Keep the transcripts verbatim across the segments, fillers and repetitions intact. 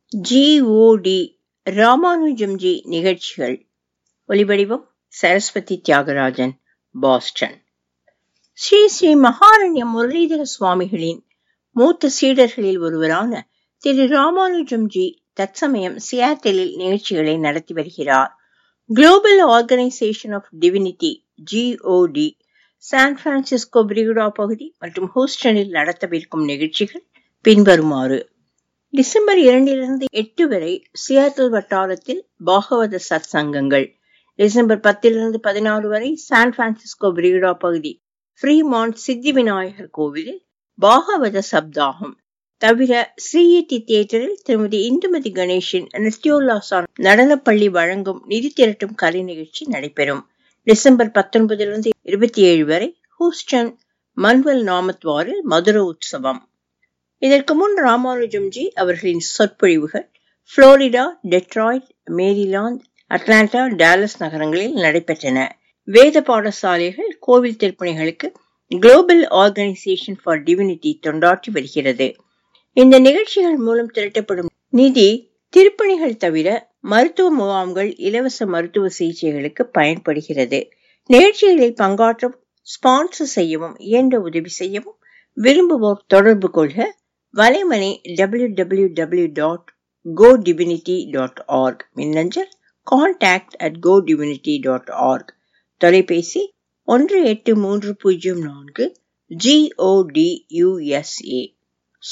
G O D Ramanujamji நிகழ்ச்சிகள். ஒலிவடிவம் Saraswathi Thyagarajan, Boston. Sri Sri Maharanya Muralidhara சுவாமிகளின் மூத்த சீடர்களில் ஒருவரான திரு ராமானுஜம்ஜி தற்சமயம் சியாட்டிலில் நிகழ்ச்சிகளை நடத்தி வருகிறார். Global organisation of divinity G O D San Francisco பிரிகுடா பகுதி மற்றும் ஹூஸ்டனில் நடத்தவிருக்கும் நிகழ்ச்சிகள் பின்வருமாறு. டிசம்பர் இரண்டிலிருந்து எட்டு வரை சியாட்டில் வட்டாரத்தில் பாகவத சத் சங்கங்கள். டிசம்பர் பத்திலிருந்து பதினாறு வரை சான் பிரான்சிஸ்கோ பிரிகுடா பகுதி ஃப்ரீமான்ட் சித்தி விநாயகர் கோவிலில் பாகவத சப்தாகம். தவிர சிஇடி தியேட்டரில் திருமதி இந்துமதி கணேஷின் நித்யோல்லாசன் நடனப்பள்ளி வழங்கும் நிதி திரட்டும் கலை நிகழ்ச்சி நடைபெறும். டிசம்பர் பத்தொன்பதிலிருந்து இருபத்தி ஏழு வரை ஹூஸ்டன் மன்வல் நாமத்வாரில் மதுர உற்சவம். இதற்கு முன் ராமானுஜம்ஜி அவர்களின் சொற்பொழிவுகள் Florida, Detroit, Maryland, Atlanta, Dallas நகரங்களில் நடைபெற்றன. வேத பாடசாலைகள், கோவில் திருப்பணிகளுக்கு குளோபல் ஆர்கனைசேஷன் ஃபார் டிவினிட்டி தொண்டாற்றி வருகிறது. இந்த நிகழ்ச்சிகள் மூலம் திரட்டப்படும் நிதி திருப்பணிகள் தவிர மருத்துவ முகாம்கள், இலவச மருத்துவ சிகிச்சைகளுக்கு பயன்படுகிறது. நிகழ்ச்சிகளில் பங்காற்றவும் ஸ்பான்சர் செய்யவும் இயன்ற உதவி செய்யவும் விரும்புவோர் தொடர்பு கொள்க. வலைமணி W W W dot go divinity dot org, மின்னஞ்சல் contact at go divinity dot org, தொலைபேசி ஒன்று எட்டு மூன்று பூஜ்ஜியம் நான்கு G O D U S A.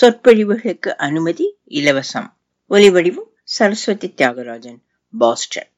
சொற்பொழிவுகளுக்கு அனுமதி இலவசம். ஒலிவடிவம் சரஸ்வதி தியாகராஜன், பாஸ்டன்.